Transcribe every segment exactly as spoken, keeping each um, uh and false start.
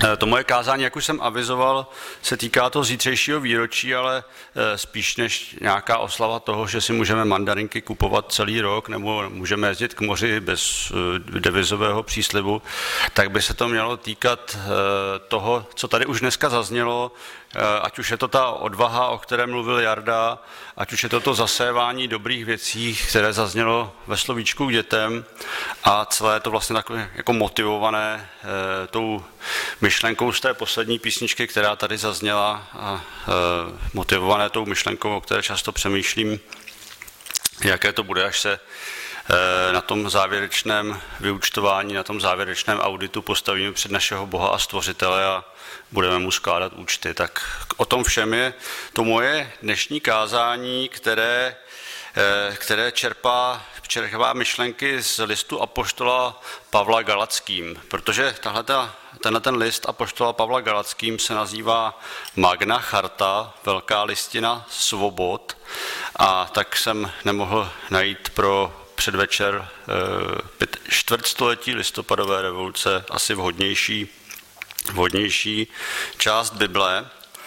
To moje kázání, jak už jsem avizoval, se týká toho zítřejšího výročí, ale spíš než nějaká oslava toho, že si můžeme mandarinky kupovat celý rok nebo můžeme jezdit k moři bez devizového příslibu, tak by se to mělo týkat toho, co tady už dneska zaznělo, ať už je to ta odvaha, o které mluvil Jarda, ať už je to to zasévání dobrých věcí, které zaznělo ve slovíčku k dětem a celé to vlastně takové jako motivované e, tou myšlenkou z té poslední písničky, která tady zazněla a e, motivované tou myšlenkou, o které často přemýšlím, jaké to bude, až se e, na tom závěrečném vyúčtování, na tom závěrečném auditu postavíme před našeho Boha a Stvořitele a budeme mu skládat účty. Tak o tom všem je to moje dnešní kázání, které, které čerpá, čerpá myšlenky z listu apoštola Pavla Galackým, protože tahleta, tenhle ten list apoštola Pavla Galackým se nazývá Magna Charta, velká listina svobod, a tak jsem nemohl najít pro předvečer čtvrtstoletí listopadové revoluce asi vhodnější vhodnější část Bible.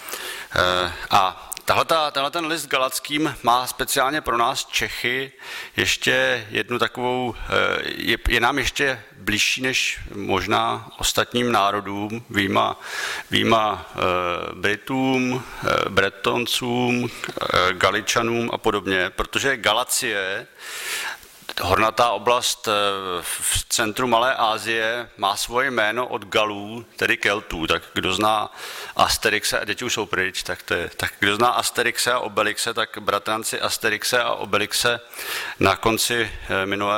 A tahle ten list Galackým má speciálně pro nás Čechy ještě jednu takovou, je, je nám ještě bližší než možná ostatním národům, výjima, výjima Britům, Bretoncům, Galičanům a podobně, protože Galacie, hornatá oblast v centru Malé Asie, má svoje jméno od Galů, tedy Keltů. Tak kdo zná Asterixe, a děti už jsou pryč, tak, to je, tak kdo zná Asterixe a Obelixe, tak bratranci Asterixe a Obelixe na konci minulé,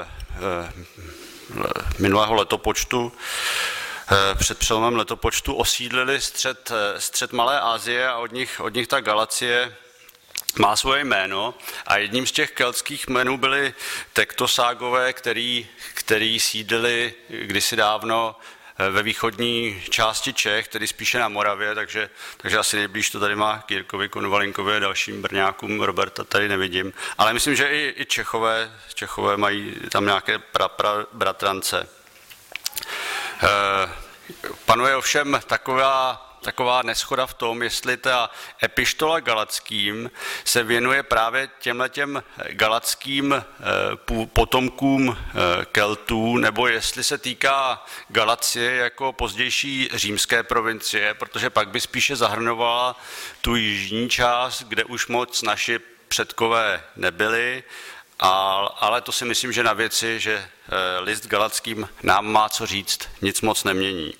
minulého letopočtu, před přelomem letopočtu osídlili střed, střed Malé Asie a od nich, od nich ta Galacie má svoje jméno a jedním z těch keltských jmenů byli Tektoságové, který, který sídlili kdysi dávno ve východní části Čech, tedy spíše na Moravě, takže, takže asi nejblíž to tady má k Jirkovi Konvalinkovi a dalším Brňákům, Roberta tady nevidím. Ale myslím, že i, i Čechové, Čechové mají tam nějaké pra, pra, bratrance. E, panuje ovšem taková Taková neschoda v tom, jestli ta epištola Galackým se věnuje právě těmhletěm galackým potomkům Keltů, nebo jestli se týká Galacie jako pozdější římské provincie, protože pak by spíše zahrnovala tu jižní část, kde už moc naši předkové nebyli, ale to si myslím, že na věci, že list Galackým nám má co říct, nic moc nemění.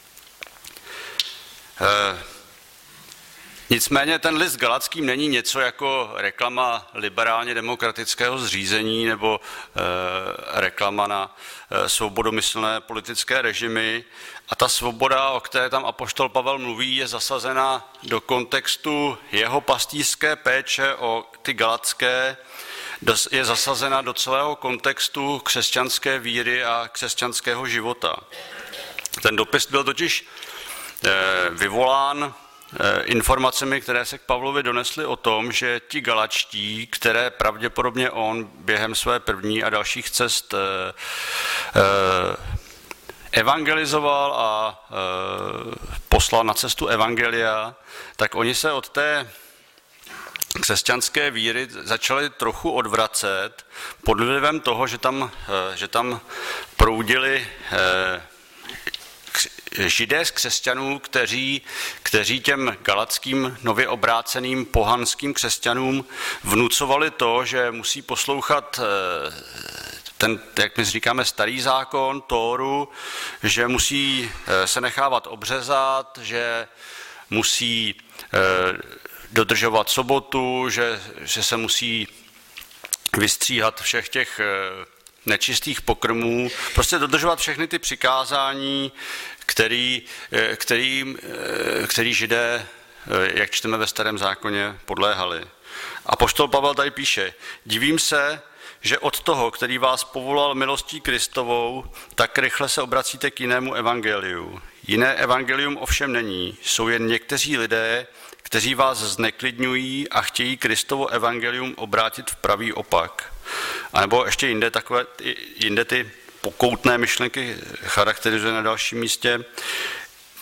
E, nicméně ten list Galackým není něco jako reklama liberálně demokratického zřízení nebo e, reklama na e, svobodomyslné politické režimy. A ta svoboda, o které tam apoštol Pavel mluví, je zasazena do kontextu jeho pastýřské péče o ty galacké, je zasazena do celého kontextu křesťanské víry a křesťanského života. Ten dopis byl totiž vyvolán informacemi, které se k Pavlovi donesly o tom, že ti galačtí, které pravděpodobně on během své první a dalších cest evangelizoval a poslal na cestu evangelia, tak oni se od té křesťanské víry začali trochu odvracet pod vlivem toho, že tam, že tam proudili Židé z křesťanů, kteří, kteří těm galackým nově obráceným pohanským křesťanům vnucovali to, že musí poslouchat ten, jak my říkáme, starý zákon, Tóru, že musí se nechávat obřezat, že musí dodržovat sobotu, že, že se musí vystříhat všech těch nečistých pokrmů, prostě dodržovat všechny ty přikázání, který, který, který Židé, jak čteme ve Starém zákoně, podléhali. Apoštol Pavel tady píše: divím se, že od toho, který vás povolal milostí Kristovou, tak rychle se obracíte k jinému evangeliu. Jiné evangelium ovšem není, jsou jen někteří lidé, kteří vás zneklidňují a chtějí Kristovo evangelium obrátit v pravý opak. A nebo ještě jinde, takové, jinde ty pokoutné myšlenky charakterizuje na dalším místě.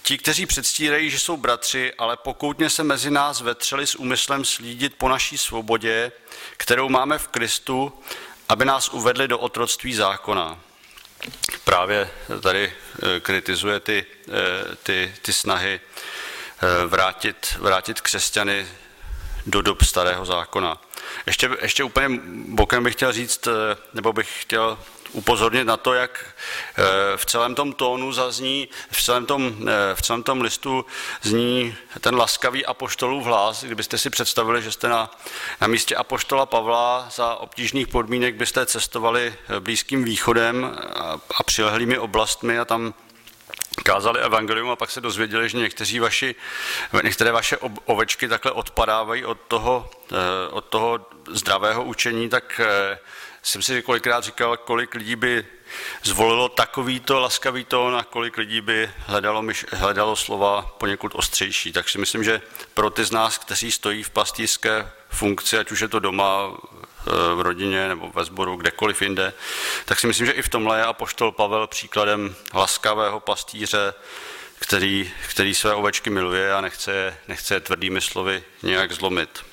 Ti, kteří předstírají, že jsou bratři, ale pokoutně se mezi nás vetřeli s úmyslem slídit po naší svobodě, kterou máme v Kristu, aby nás uvedli do otroctví zákona. Právě tady kritizuje ty, ty, ty snahy vrátit, vrátit křesťany do dob starého zákona. Ještě, ještě úplně bokem bych chtěl říct, nebo bych chtěl upozornit na to, jak v celém tom tónu zazní, v celém tom, v celém tom listu zní ten laskavý apoštolův hlas. Kdybyste si představili, že jste na, na místě apoštola Pavla za obtížných podmínek byste cestovali Blízkým východem a, a přilehlými oblastmi a tam kázali evangelium a pak se dozvěděli, že někteří vaši, některé vaše ovečky takhle odpadávají od toho, od toho zdravého učení, tak jsem si kolikrát říkal, kolik lidí by zvolilo takovýto laskavý tón a kolik lidí by hledalo, myš, hledalo slova poněkud ostřejší. Tak si myslím, že pro ty z nás, kteří stojí v pastýřské funkci, ať už je to doma, v rodině nebo ve sboru, kdekoliv jinde, tak si myslím, že i v tomhle je apoštol Pavel příkladem laskavého pastýře, který, který své ovečky miluje a nechce, nechce je tvrdými slovy nějak zlomit.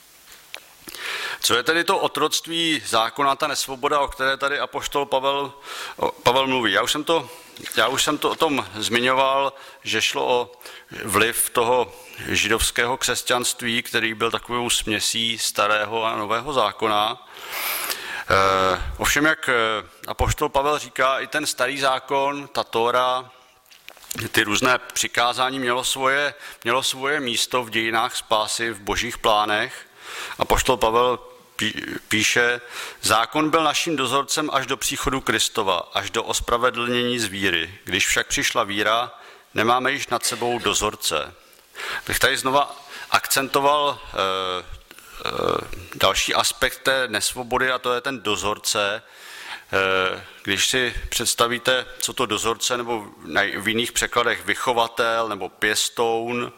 Co je tedy to otroctví zákona, ta nesvoboda, o které tady apoštol Pavel, Pavel mluví? Já už jsem to, já už jsem to o tom zmiňoval, že šlo o vliv toho židovského křesťanství, který byl takovou směsí starého a nového zákona. E, ovšem, jak apoštol Pavel říká, i ten starý zákon, ta Tóra, ty různé přikázání mělo svoje, mělo svoje místo v dějinách spásy, v božích plánech. Apoštol Pavel píše, zákon byl naším dozorcem až do příchodu Kristova, až do ospravedlnění z víry. Když však přišla víra, nemáme již nad sebou dozorce. Bych tady znova akcentoval e, e, další aspekt té nesvobody a to je ten dozorce. E, když si představíte, co to dozorce, nebo v jiných překladech vychovatel nebo pěstoun,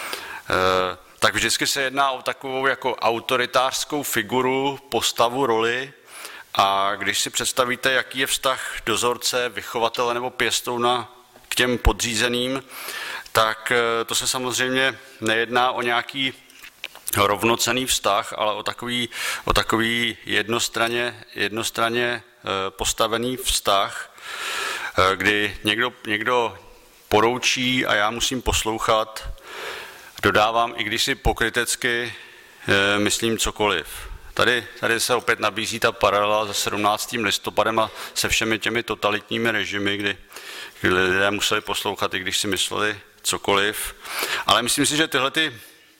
e, tak vždycky se jedná o takovou jako autoritářskou figuru, postavu, roli. A když si představíte, jaký je vztah dozorce, vychovatele nebo pěstouna k těm podřízeným, tak to se samozřejmě nejedná o nějaký rovnocenný vztah, ale o takový, o takový jednostranně, jednostranně postavený vztah, kdy někdo, někdo poroučí a já musím poslouchat. Dodávám, i když si pokrytecky e, myslím cokoliv. Tady, tady se opět nabízí ta paralela se sedmnáctým listopadem a se všemi těmi totalitními režimy, kdy, kdy lidé museli poslouchat, i když si mysleli cokoliv. Ale myslím si, že tyhle ty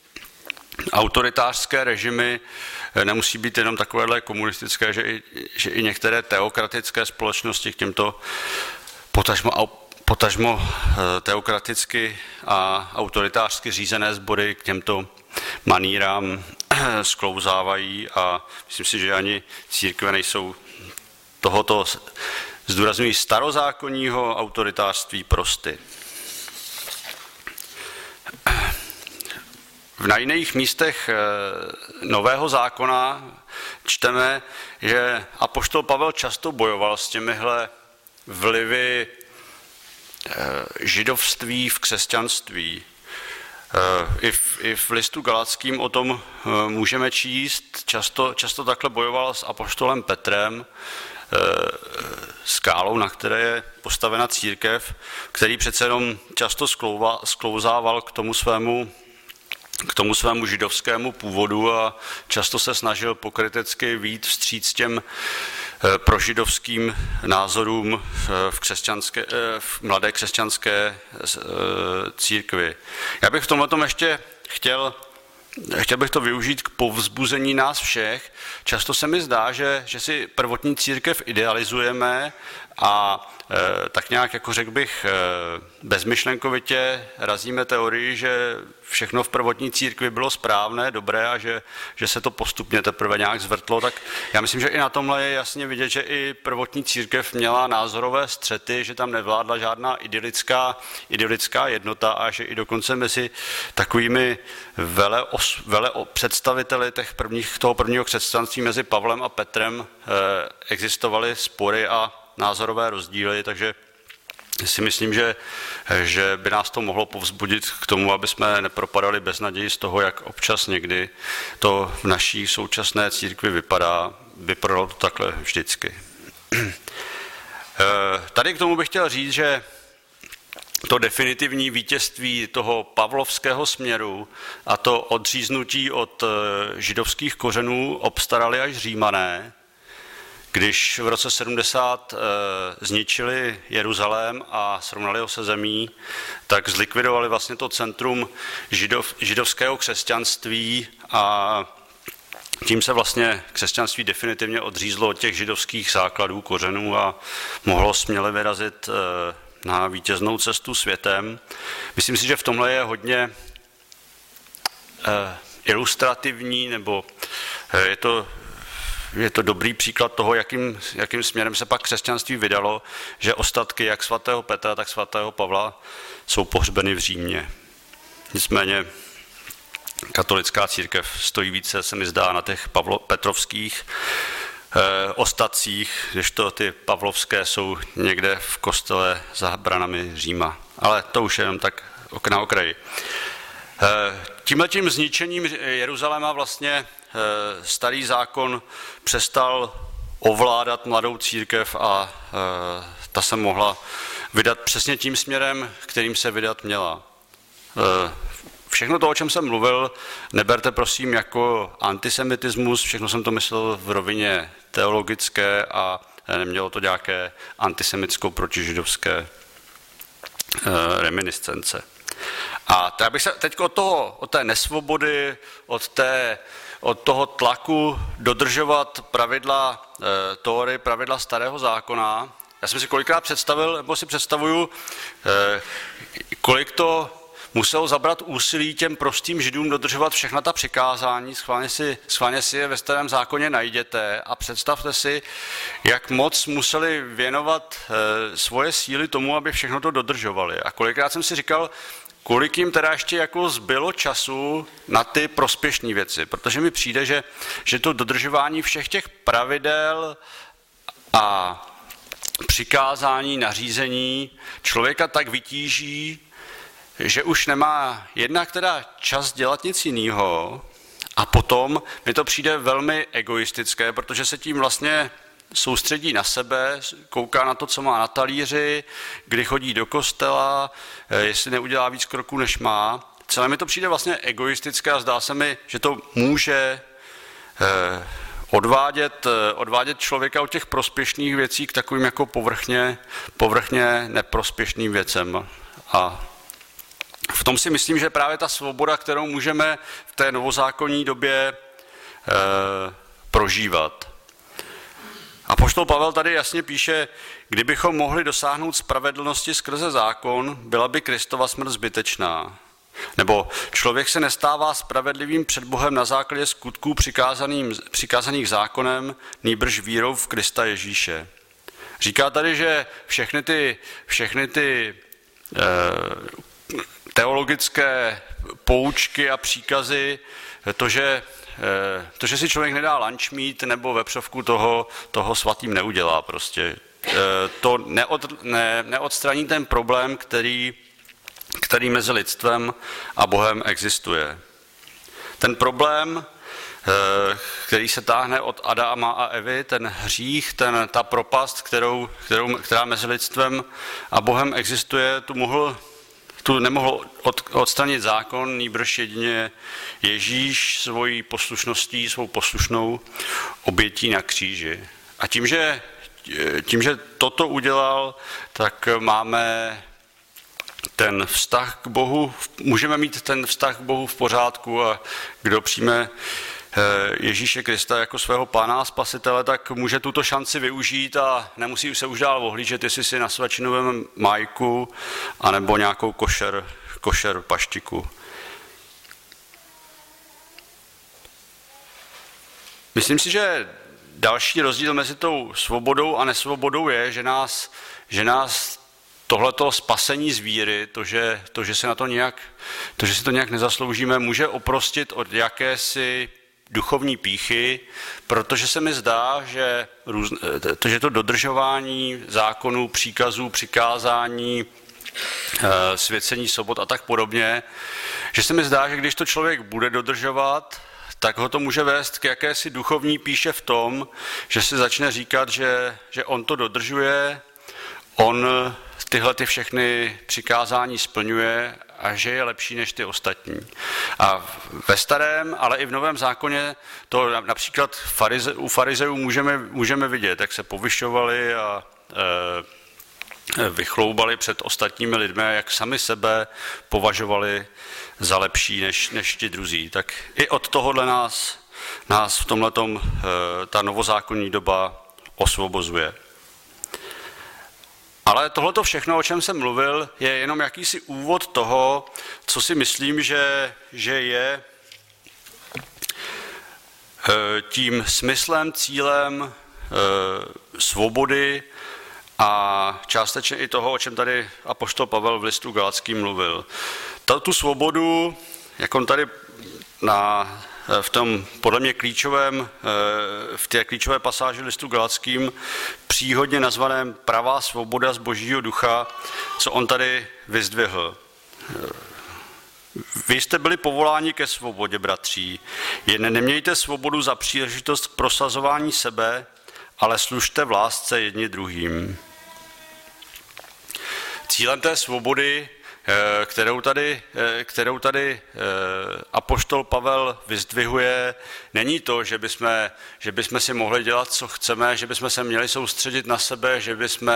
autoritářské režimy nemusí být jenom takovéhle komunistické, že i, že i některé teokratické společnosti k těmto potažmo potažmo teokraticky a autoritářsky řízené sbory k těmto manírám sklouzávají a myslím si, že ani církve nejsou tohoto, zdůrazňují, starozákonního autoritářství prosty. Na jiných místech Nového zákona čteme, že apoštol Pavel často bojoval s těmihle vlivy židovství v křesťanství. I v, i v listu Galackým o tom můžeme číst. Často, často takhle bojoval s apoštolem Petrem, skálou, na které je postavena církev, který přece jenom často sklouva, sklouzával k tomu svému k tomu svému židovskému původu a často se snažil pokrytecky vyjít vstříc těm prožidovským názorům v, křesťanské, v mladé křesťanské církvi. Já bych v tomhletom ještě chtěl, chtěl bych to využít k povzbuzení nás všech. Často se mi zdá, že, že si prvotní církev idealizujeme a e, tak nějak, jako řekl bych, e, bezmyšlenkovitě razíme teorii, že všechno v prvotní církvi bylo správné, dobré a že, že se to postupně teprve nějak zvrtlo, tak já myslím, že i na tomhle je jasně vidět, že i prvotní církev měla názorové střety, že tam nevládla žádná idylická, idylická jednota a že i dokonce mezi takovými vele, os, vele představiteli těch prvních, toho prvního křesťanství mezi Pavlem a Petrem e, existovaly spory a názorové rozdíly, takže si myslím, že, že by nás to mohlo povzbudit k tomu, aby jsme nepropadali bez naději z toho, jak občas někdy to v naší současné církvi vypadá. Vypadalo to takhle vždycky. Tady k tomu bych chtěl říct, že to definitivní vítězství toho pavlovského směru a to odříznutí od židovských kořenů obstarali až Římané, když v roce sedmdesát e, zničili Jeruzalém a srovnali ho se zemí, tak zlikvidovali vlastně to centrum židov, židovského křesťanství a tím se vlastně křesťanství definitivně odřízlo od těch židovských základů, kořenů a mohlo směle vyrazit e, na vítěznou cestu světem. Myslím si, že v tomhle je hodně e, ilustrativní, nebo e, je to Je to dobrý příklad toho, jakým, jakým směrem se pak křesťanství vydalo, že ostatky jak svatého Petra, tak svatého Pavla jsou pohřbeny v Římě. Nicméně katolická církev stojí více, se mi zdá, na těch Pavlo, petrovských eh, ostatcích, kdežto ty pavlovské jsou někde v kostele za branami Říma. Ale to už je jenom tak na okraji. Eh, tímhletím zničením Jeruzaléma vlastně starý zákon přestal ovládat mladou církev a ta se mohla vydat přesně tím směrem, kterým se vydat měla. Všechno to, o čem jsem mluvil, neberte prosím jako antisemitismus, všechno jsem to myslel v rovině teologické a nemělo to nějaké antisemitskou protižidovské reminiscence. A tak bych se teď od toho, od té nesvobody, od té od toho tlaku dodržovat pravidla e, Tóry, pravidla starého zákona. Já jsem si kolikrát představil, nebo si představuju, e, kolik to muselo zabrat úsilí těm prostým židům dodržovat všechna ta přikázání, schválně si, schválně si je ve starém zákoně najděte a představte si, jak moc museli věnovat e, svoje síly tomu, aby všechno to dodržovali. A kolikrát jsem si říkal, kolik jim teda ještě jako zbylo času na ty prospěšné věci, protože mi přijde, že, že to dodržování všech těch pravidel a přikázání, nařízení člověka tak vytíží, že už nemá jednak teda čas dělat nic jiného a potom mi to přijde velmi egoistické, protože se tím vlastně soustředí na sebe, kouká na to, co má na talíři, kdy chodí do kostela, jestli neudělá víc kroků, než má. Celé mi to přijde vlastně egoistické a zdá se mi, že to může odvádět, odvádět člověka od těch prospěšných věcí k takovým jako povrchně, povrchně neprospěšným věcem. A v tom si myslím, že právě ta svoboda, kterou můžeme v té novozákonní době eh, prožívat. Apoštol Pavel tady jasně píše, kdybychom mohli dosáhnout spravedlnosti skrze zákon, byla by Kristova smrt zbytečná. Nebo člověk se nestává spravedlivým před Bohem na základě skutků přikázaných zákonem, nýbrž vírou v Krista Ježíše. Říká tady, že všechny ty, všechny ty eh, teologické poučky a příkazy, to, že To, že si člověk nedá lunch meat nebo vepřovku, toho, toho svatým neudělá prostě. To neod, ne, neodstraní ten problém, který, který mezi lidstvem a Bohem existuje. Ten problém, který se táhne od Adama a Evy, ten hřích, ten, ta propast, kterou, kterou, která mezi lidstvem a Bohem existuje, tu mohl Tu nemohl odstranit zákon, nýbrž jedině Ježíš svojí poslušností, svou poslušnou obětí na kříži. A tím, že, tím, že toto udělal, tak máme ten vztah k Bohu, můžeme mít ten vztah k Bohu v pořádku a kdo přijme Ježíše Krista jako svého pána a spasitele, tak může tuto šanci využít a nemusí se už dál ohlížet, jestli si na svačinovém majku anebo nějakou košer, košer paštiku. Myslím si, že další rozdíl mezi tou svobodou a nesvobodou je, že nás, že nás tohleto spasení z víry, to že, to, že se na to nějak, to, že si to nějak nezasloužíme, může oprostit od jakési duchovní pýchy, protože se mi zdá, že, růz, to, že to dodržování zákonů, příkazů, přikázání, svěcení sobot a tak podobně, že se mi zdá, že když to člověk bude dodržovat, tak ho to může vést k jakési duchovní pýše v tom, že si začne říkat, že, že on to dodržuje, on tyhle ty všechny přikázání splňuje a že je lepší než ty ostatní. A ve starém, ale i v novém zákoně to například farize, u farizeů můžeme, můžeme vidět, jak se povyšovali a e, vychloubali před ostatními lidmi, jak sami sebe považovali za lepší než, než ti druzí. Tak i od tohohle nás, nás v tomhletom e, ta novozákonní doba osvobozuje. Ale tohleto všechno, o čem jsem mluvil, je jenom jakýsi úvod toho, co si myslím, že, že je tím smyslem, cílem svobody a částečně i toho, o čem tady apoštol Pavel v listu Galackým mluvil. Tu svobodu, jak on tady na, v tom podle mě klíčovém, v té klíčové pasáži listu Galackým, příhodně nazvaném pravá svoboda z Božího ducha, co on tady vyzdvihl. Vy jste byli povoláni ke svobodě, bratří. Jen nemějte svobodu za příležitost k prosazování sebe, ale služte v lásce jedni druhým. Cílem té svobody, kterou tady, kterou tady apoštol Pavel vyzdvihuje, není to, že bychom, že bychom si mohli dělat, co chceme, že bychom se měli soustředit na sebe, že bychom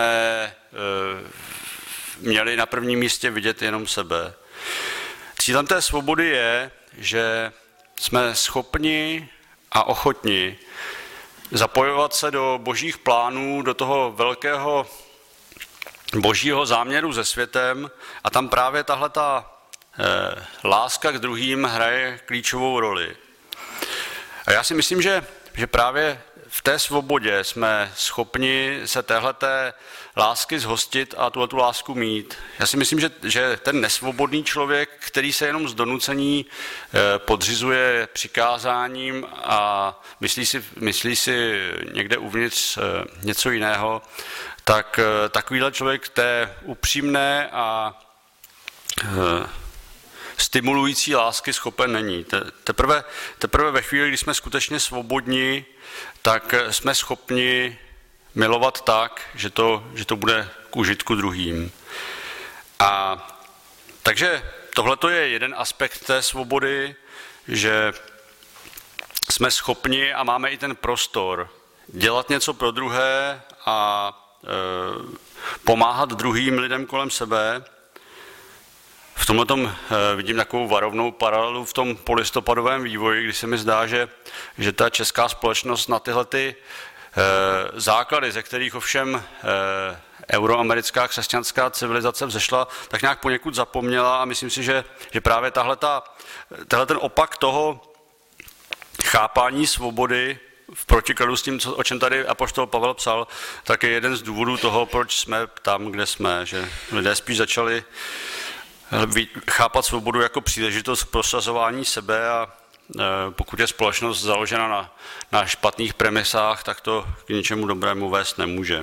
měli na prvním místě vidět jenom sebe. Cílem té svobody je, že jsme schopni a ochotni zapojovat se do božích plánů, do toho velkého božího záměru se světem a tam právě tahleta eh, láska k druhým hraje klíčovou roli. A já si myslím, že, že právě v té svobodě jsme schopni se téhleté lásky zhostit a tuhletu lásku mít. Já si myslím, že, že ten nesvobodný člověk, který se jenom z donucení eh, podřizuje přikázáním a myslí si, myslí si někde uvnitř eh, něco jiného, tak takovýhle člověk té upřímné a e, stimulující lásky schopen není. Teprve, teprve ve chvíli, kdy jsme skutečně svobodní, tak jsme schopni milovat tak, že to, že to bude k užitku druhým. A takže tohle je jeden aspekt té svobody, že jsme schopni a máme i ten prostor dělat něco pro druhé a pomáhat druhým lidem kolem sebe. V tomhle tom vidím takovou varovnou paralelu v tom polistopadovém vývoji, kdy se mi zdá, že, že ta česká společnost na tyhle ty základy, ze kterých ovšem euroamerická křesťanská civilizace vzešla, tak nějak poněkud zapomněla a myslím si, že, že právě tahleta, tahle ten opak toho chápání svobody v protikladu s tím, co, o čem tady apoštol Pavel psal, tak je jeden z důvodů toho, proč jsme tam, kde jsme, že lidé spíš začali chápat svobodu jako příležitost k prosazování sebe a pokud je společnost založena na, na špatných premisách, tak to k ničemu dobrému vést nemůže.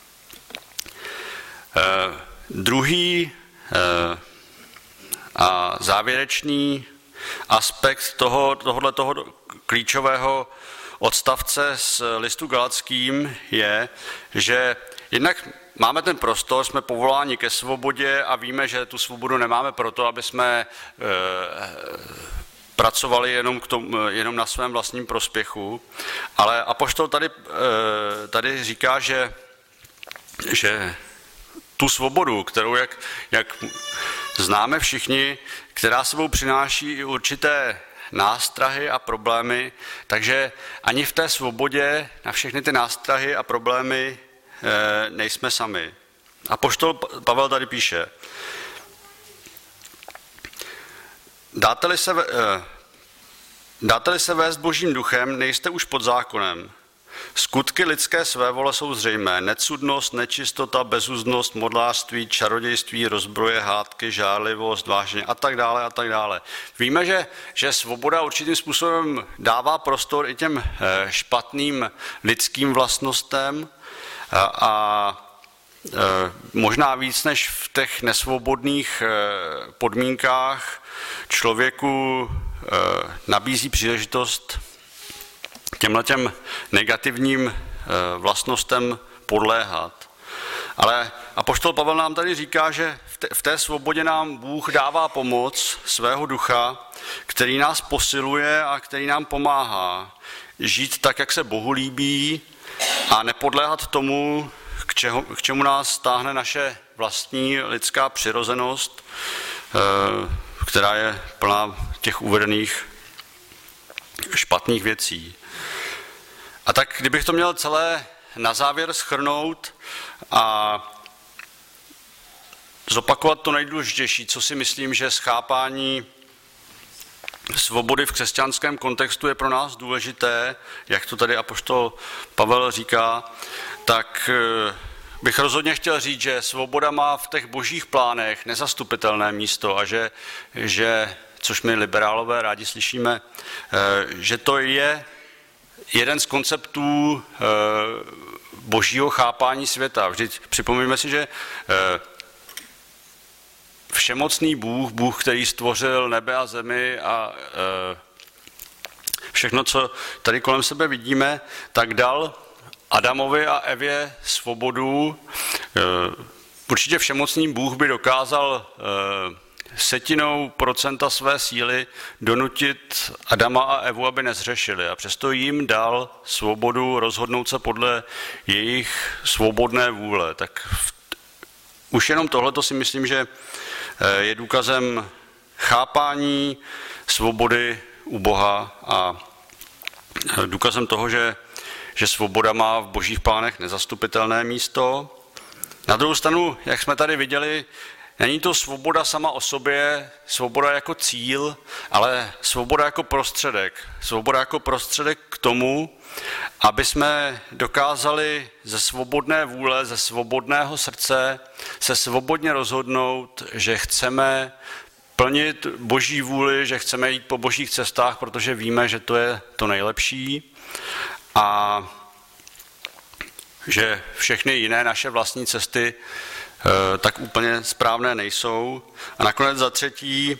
Eh, druhý eh, a závěrečný aspekt toho, tohohle toho klíčového odstavce z listu Galackým je, že jednak máme ten prostor, jsme povoláni ke svobodě a víme, že tu svobodu nemáme proto, aby jsme e, pracovali jenom, k tomu, jenom na svém vlastním prospěchu, ale apoštol tady, e, tady říká, že, že tu svobodu, kterou jak, jak známe všichni, která sebou přináší i určité nástrahy a problémy, takže ani v té svobodě na všechny ty nástrahy a problémy e, nejsme sami. Apoštol Pavel tady píše, dáte-li se, e, dáte-li se vést Božím duchem, nejste už pod zákonem. Skutky lidské svévole jsou zřejmé. Necudnost, nečistota, bezúznost, modlářství, čarodějství, rozbroje, hádky, žárlivost, vášně a tak dále a tak dále. Víme, že, že svoboda určitým způsobem dává prostor i těm špatným lidským vlastnostem a, a možná víc než v těch nesvobodných podmínkách člověku nabízí příležitost těmhletěm negativním vlastnostem podléhat. Ale apoštol Pavel nám tady říká, že v té svobodě nám Bůh dává pomoc svého ducha, který nás posiluje a který nám pomáhá žít tak, jak se Bohu líbí a nepodléhat tomu, k, čeho, k čemu nás stáhne naše vlastní lidská přirozenost, která je plná těch uvedených špatných věcí. A tak, kdybych to měl celé na závěr shrnout a zopakovat to nejdůležitější, co si myslím, že schápání svobody v křesťanském kontextu je pro nás důležité, jak to tady apoštol Pavel říká, tak bych rozhodně chtěl říct, že svoboda má v těch božích plánech nezastupitelné místo a že, že což my liberálové rádi slyšíme, že to je jeden z konceptů božího chápání světa. Vždyť připomínáme si, že všemocný Bůh, Bůh, který stvořil nebe a zemi a všechno, co tady kolem sebe vidíme, tak dal Adamovi a Evě svobodu. Určitě všemocný Bůh by dokázal setinou procenta své síly donutit Adama a Evu, aby nezřešili. A přesto jim dal svobodu rozhodnout se podle jejich svobodné vůle. Tak v, už jenom tohleto si myslím, že je důkazem chápání svobody u Boha a důkazem toho, že, že svoboda má v božích plánech nezastupitelné místo. Na druhou stranu, jak jsme tady viděli, není to svoboda sama o sobě, svoboda jako cíl, ale svoboda jako prostředek. Svoboda jako prostředek k tomu, aby jsme dokázali ze svobodné vůle, ze svobodného srdce se svobodně rozhodnout, že chceme plnit boží vůli, že chceme jít po božích cestách, protože víme, že to je to nejlepší a že všechny jiné naše vlastní cesty tak úplně správné nejsou. A nakonec za třetí,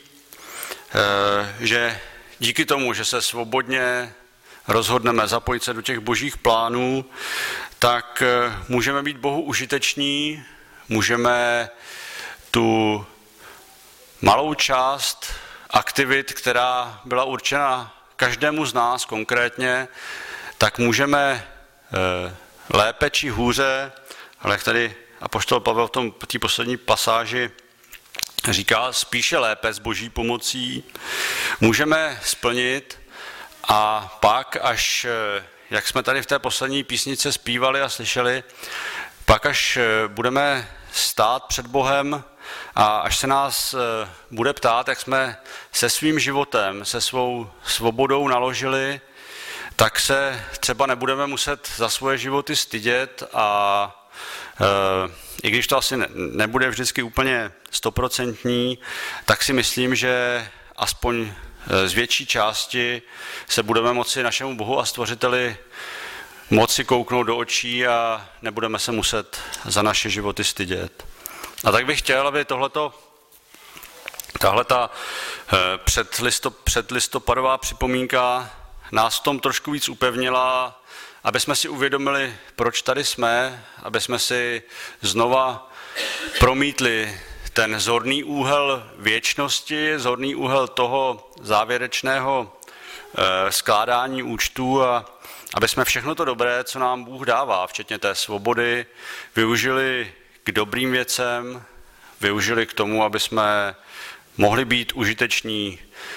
že díky tomu, že se svobodně rozhodneme zapojit se do těch božích plánů, tak můžeme být Bohu užiteční, můžeme tu malou část aktivit, která byla určena každému z nás konkrétně, tak můžeme lépe či hůře, ale jak tady apoštol Pavel v tom té poslední pasáži říká, spíše lépe s boží pomocí, můžeme splnit a pak, až, jak jsme tady v té poslední písnice zpívali a slyšeli, pak až budeme stát před Bohem a až se nás bude ptát, jak jsme se svým životem, se svou svobodou naložili, tak se třeba nebudeme muset za svoje životy stydět a i když to asi nebude vždycky úplně stoprocentní, tak si myslím, že aspoň z větší části se budeme moci našemu Bohu a Stvořiteli moci kouknout do očí a nebudeme se muset za naše životy stydět. A tak bych chtěl, aby tohleto, tahleta předlistopadová připomínka nás v tom trošku víc upevnila, aby jsme si uvědomili, proč tady jsme, aby jsme si znova promítli ten zorný úhel věčnosti, zorný úhel toho závěrečného skládání účtů a aby jsme všechno to dobré, co nám Bůh dává, včetně té svobody, využili k dobrým věcem, využili k tomu, aby jsme mohli být užiteční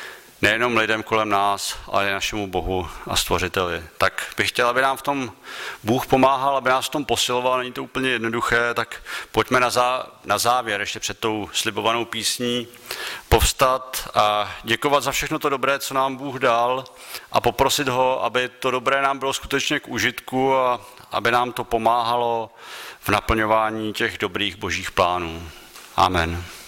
nejenom lidem kolem nás, ale i našemu Bohu a Stvořiteli. Tak bych chtěl, aby nám v tom Bůh pomáhal, aby nás v tom posiloval, není to úplně jednoduché, tak pojďme na, zá, na závěr, ještě před tou slibovanou písní, povstat a děkovat za všechno to dobré, co nám Bůh dal a poprosit ho, aby to dobré nám bylo skutečně k užitku a aby nám to pomáhalo v naplňování těch dobrých božích plánů. Amen.